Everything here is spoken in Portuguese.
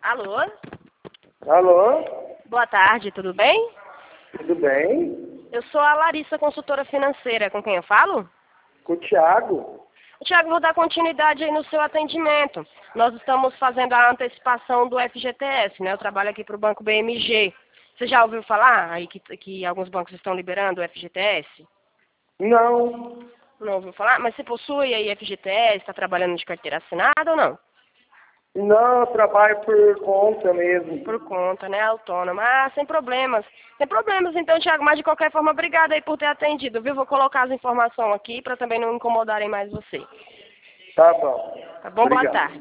Alô? Alô? Boa tarde, tudo bem? Tudo bem? Eu sou a Larissa, consultora financeira. Com quem eu falo? Com o Thiago. Tiago, vou dar continuidade aí no seu atendimento. Nós estamos fazendo a antecipação do FGTS, né? Eu trabalho aqui para o Banco BMG. Você já ouviu falar aí que alguns bancos estão liberando o FGTS? Não. Não ouviu falar? Mas você possui aí FGTS, está trabalhando de carteira assinada ou não? Não, eu trabalho por conta mesmo. Por conta, né? Autônoma. Ah, sem problemas. Sem problemas, então, Tiago, mas de qualquer forma, obrigada aí por ter atendido, viu? Vou colocar as informações aqui para também não incomodarem mais você. Tá bom. Tá bom? Boa Obrigado. tarde.